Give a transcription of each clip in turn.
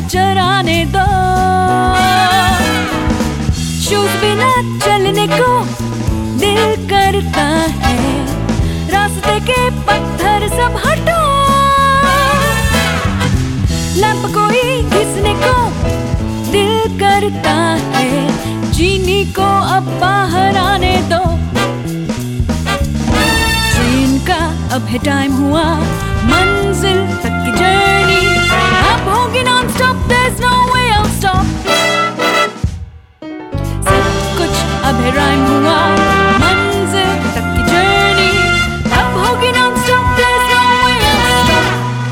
Future आने दो। Shoes बिना चलने को दिल करता है, रास्ते के पत्थर सब हटो। लैंप कोई घिसने को दिल करता है, जीनी को अब बाहर आने दो। ट्रेन का अब है टाइम हुआ, मंजिल तक की जर्नी अब होगी non stop, there's no way I'll stop। सब कुछ अब है राइम हुआ, मंजिल तक की जर्नी अब होगी non stop, there's no way I'll stop।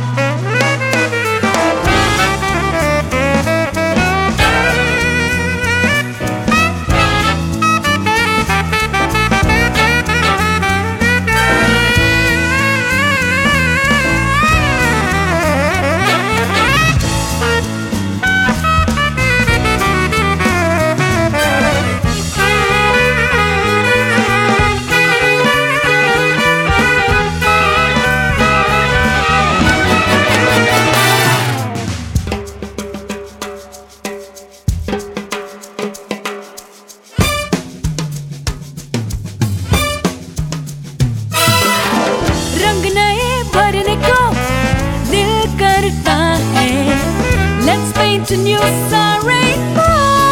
भरने को दिल करता है, let's paint a new rainbow।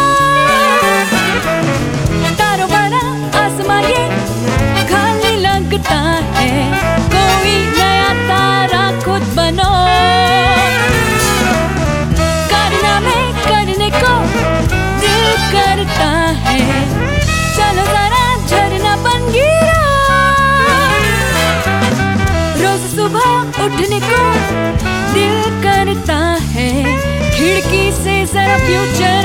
तारों भरा आसमां ये खाली लगता है, कोई नया तारा खुद बनो। कारनामे करने को दिल करता है, चलो जरा झरना बन गिरो। सुबह उठने को दिल करता है, खिड़की से जरा फ्यूचर